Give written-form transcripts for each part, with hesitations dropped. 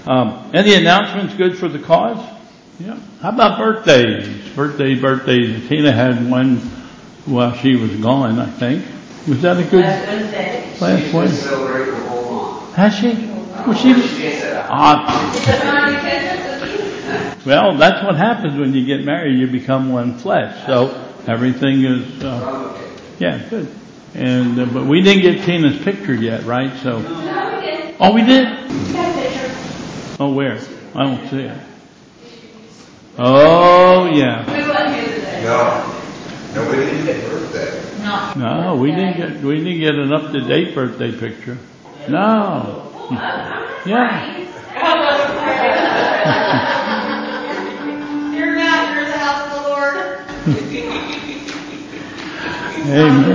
Any announcements good for the cause? Yeah. How about birthdays? Birthdays. Tina had one while she was gone, I think. Was that a good? Last Wednesday. She's celebrating the whole month. Has she? Well, she was. Well, that's what happens when you get married. You become one flesh. So everything is. Yeah, good. And but we didn't get Tina's picture yet, right? So. No, we did. Oh, we did. Oh, where? I don't see it. Oh, yeah. No, we didn't get birthday. No, we didn't get an up-to-date birthday picture. No. Yeah. You're not. You're the house of the Lord. Amen.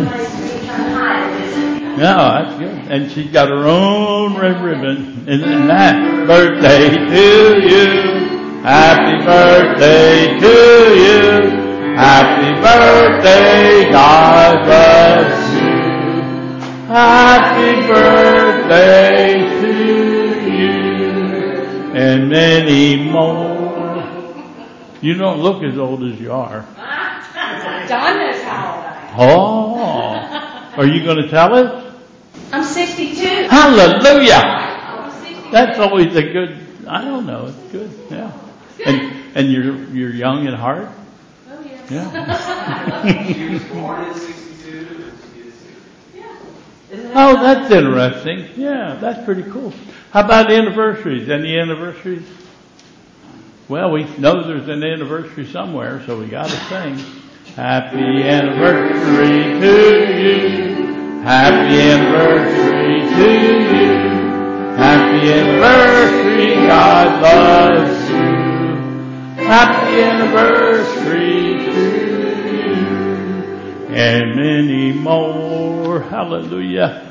No, that's good. And she's got her own red ribbon. And that birthday to you. Happy birthday to you. Happy birthday, God bless you. Happy birthday to you. And many more. You don't look as old as you are. Don knows how old I am. Oh. Are you going to tell us? I'm 62. Hallelujah. That's always a good, I don't know, it's good. Yeah. And you're young at heart? Oh, yes. Yeah. She was born in 62. Oh, that's interesting. Yeah, that's pretty cool. How about anniversaries? Any anniversaries? Well, we know there's an anniversary somewhere, so we got to sing. Happy anniversary to you. Happy anniversary to you. Happy anniversary, God loves you. Happy anniversary to you. And many more. Hallelujah.